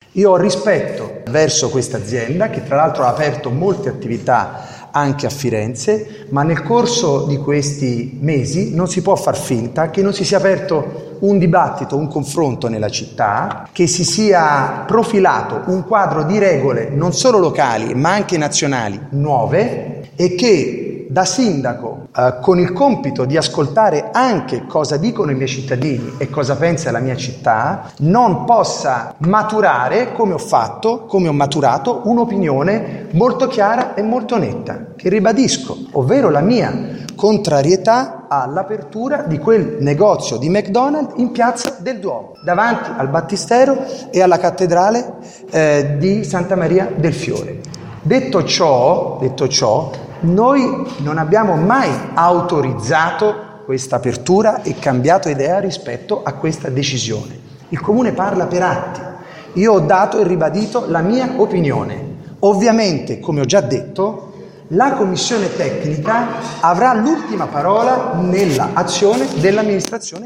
Io ho rispetto verso questa azienda, che tra l'altro ha aperto molte attività anche a Firenze, ma nel corso di questi mesi non si può far finta che non si sia aperto un dibattito, un confronto nella città, che si sia profilato un quadro di regole non solo locali ma anche nazionali nuove, e che da sindaco, con il compito di ascoltare anche cosa dicono i miei cittadini e cosa pensa la mia città, non possa maturare, come ho maturato, un'opinione molto chiara e molto netta, che ribadisco, ovvero la mia contrarietà all'apertura di quel negozio di McDonald's in piazza del Duomo, davanti al Battistero e alla cattedrale di Santa Maria del Fiore. Detto ciò, noi non abbiamo mai autorizzato questa apertura e cambiato idea rispetto a questa decisione. Il Comune parla per atti. Io ho dato e ribadito la mia opinione. Ovviamente, come ho già detto, la commissione tecnica avrà l'ultima parola nella azione dell'amministrazione